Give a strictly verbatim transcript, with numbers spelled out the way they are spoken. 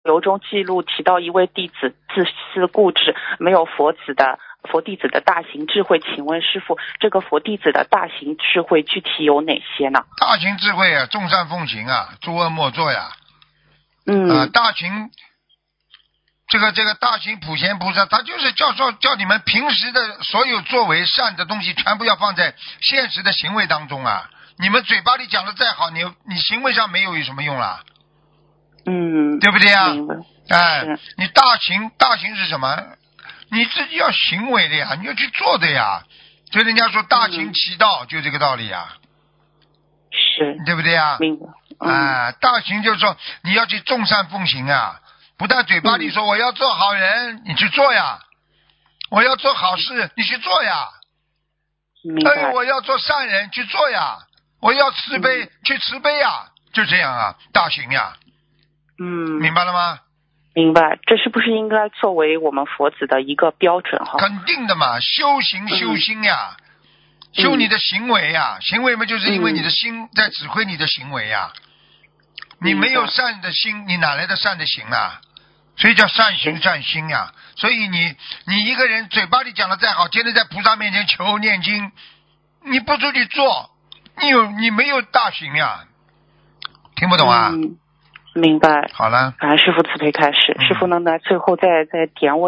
由中记录提到一位弟子自私固执，没有佛子的佛弟子的大型智慧，请问师父，这个佛弟子的大型智慧具体有哪些呢？ 大型智慧啊，众善奉行啊，诸恶莫作呀。 嗯， 啊，大型这个这个大型普贤菩萨，他就是叫说叫你们平时的所有作为善的东西，全部要放在现实的行为当中啊。你们嘴巴里讲的再好，你你行为上没有有什么用啦？ 嗯， 对不对呀？ 明白。 哎是， 你大行大行是什么？你自己要行为的呀，你要去做的呀。所以人家说大行其道，就这个道理呀， 是， 对不对呀？ 明白。嗯、 啊，大行就是说你要去众善奉行啊，不但嘴巴里说我要做好人，你去做呀；我要做好事，你去做呀； 明白。 哎，我要做善人，去做呀；我要慈悲， 嗯、 去慈悲呀，就这样啊，大行呀。 嗯， 明白了吗？ 明白，这是不是应该作为我们佛子的一个标准哈？ 肯定的嘛，修行修心呀， 嗯、 修你的行为呀， 嗯、 行为嘛，就是因为你的心在指挥你的行为呀。你没有善的心，你哪来的善的行啊？所以叫善行善心呀。所以你你一个人嘴巴里讲的再好，天天在菩萨面前求念经，你不出去做，你有你没有大行呀？听不懂啊？ 嗯，明白。 好了， 感恩师父慈悲开示， 嗯、 师父能在最后再再点我